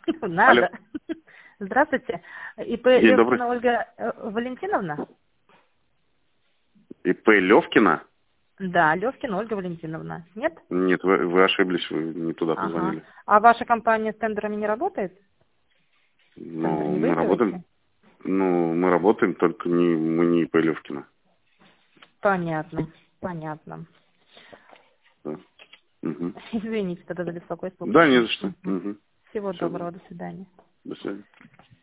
Алло. Надо. Здравствуйте. ИП День добрый. Левкина Ольга Валентиновна? ИП Левкина? Да, Левкина Ольга Валентиновна. Нет? Нет, вы ошиблись, вы не туда Ага. позвонили. А ваша компания с тендерами не работает? Тендер Ну, не мы работаем. выигрываете? Ну, мы работаем, только мы не ИП Левкина. Понятно. Понятно. Да. Мгм. Извините тогда за беспокойство. Да, не за что. Мгм. Угу. Всего Все, доброго. До свидания. до свидания.